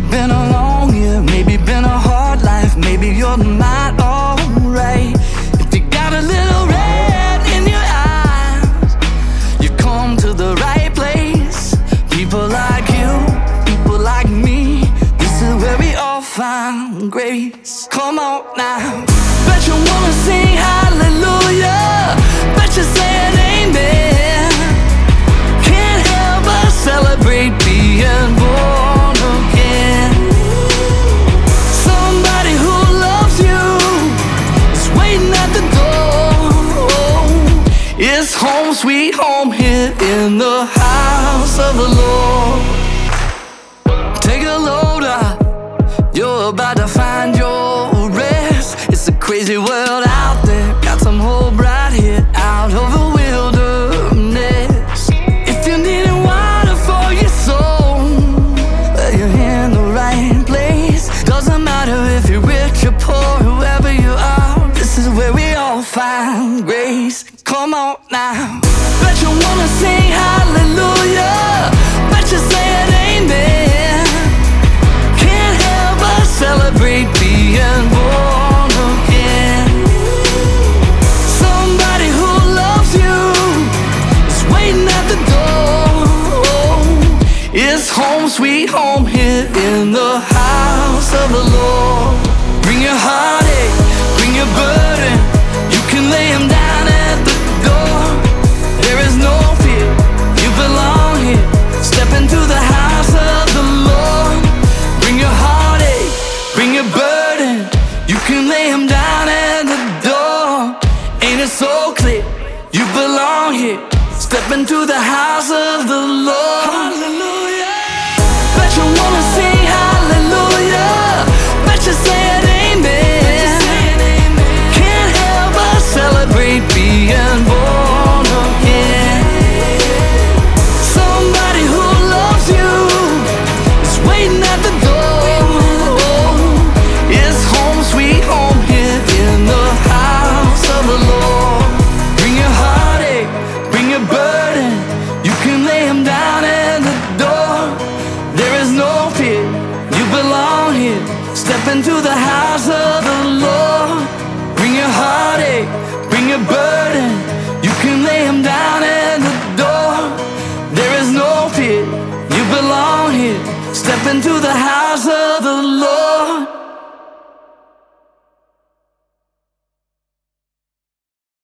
been a long year, maybe been a hard life, maybe you're not alright. If you got a little red in your eyes, you come to the right place. People like you, people like me, this is where we all find grace. Come on now, bet you wanna sing hallelujah, bet you saying amen. Can't help but celebrate being born again. Somebody who loves you is waiting at the door. It's home sweet home here in the house of the Lord. Take a load out, you're about to find your rest. It's a crazy world out there, got some hope right here out of the wilderness. If you're needing water for your soul, well, you're in the right place. Doesn't matter if you're rich or poor, whoever you are, this is where we all find grace. Come on now, bet you wanna sing hallelujah, bet you're saying amen. Can't help but celebrate being born again. Somebody who loves you is waiting at the door. It's home sweet home here in the house of the Lord. Bring your heartache, bring your burden, you can lay them down at the door. There is no fear, you belong here. Step into the house of the Lord. Bring your heartache, bring your burden, you can lay them down at the door. Ain't it so clear, you belong here. Step into the house of the Lord. Hallelujah. Bet you wanna sing hallelujah, bet you saying amen. Can't help but celebrate being born again. Somebody who loves you is waiting at the door. It's home sweet home here in the house of the Lord. Bring your heartache, bring your burden, you can lay them down at the door. There is no fear, you belong here. Step into the house of the Lord. Bring your heartache, bring your burden, you can lay them down at the door. There is no fear, you belong here. Step into the house of the Lord.